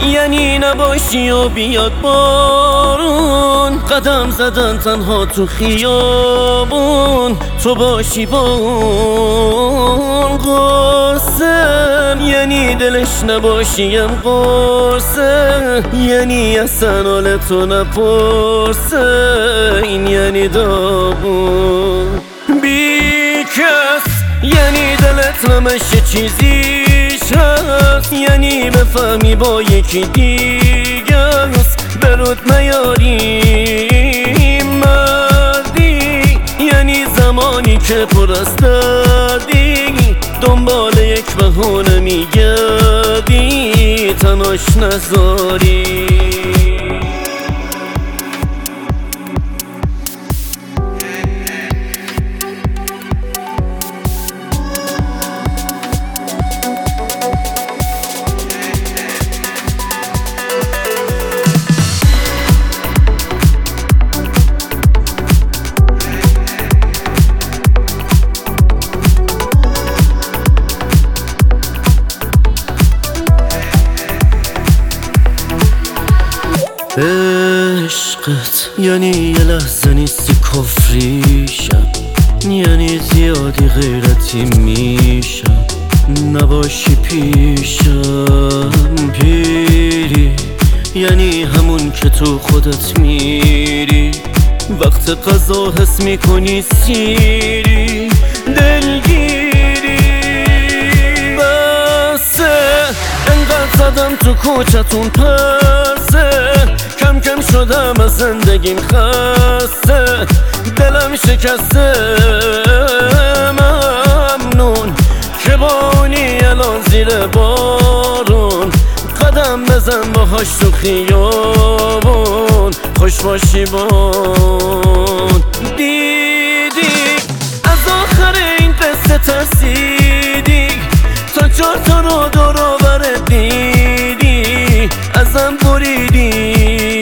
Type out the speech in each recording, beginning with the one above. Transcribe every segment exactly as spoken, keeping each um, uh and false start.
یعنی نباشی و بیاد بارون، قدم زدن تنها تو خیابون، تو باشی با اون قرصه، یعنی دلش نباشیم قرصه، یعنی اصلا حال تو نپرسه، این یعنی داغون بی کس، یعنی دلت همشه چیزیش هست، یعنی بفهمی با یکی دیگه است، برود نیاری مردی، یعنی زمانی که پر از دردی، دنبال یک بهونه میگردی، تناش نذاری. عشقت یعنی یه لحظه نیستی کفریشم، یعنی زیادی غیرتی میشم نباشی پیشم، پیری یعنی همون که تو خودت میری، وقت قضا حس میکنی سیری، دلگیری بسه، انقدر زدم تو کوچتون پرسه، کم کم شدم از زندگیم خسته، دلم شکسته، ممنون که با اونی الان زیر بارون، قدم بزن باهاش تو خیابون، خوش باشی بون. دیدی از آخر این قصه ترسیدی، تا چهار تا رو دور و برت دیدی، ازم بریدی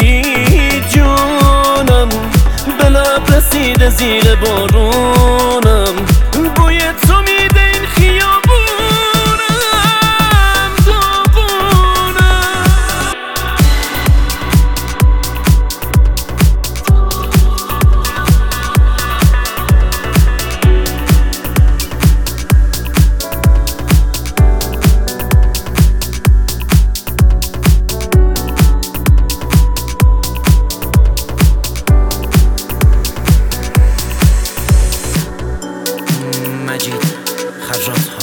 جونم، به لب رسیده زیر بارونم، بوی تو میده این خیابونم داغونم. مجید خرجات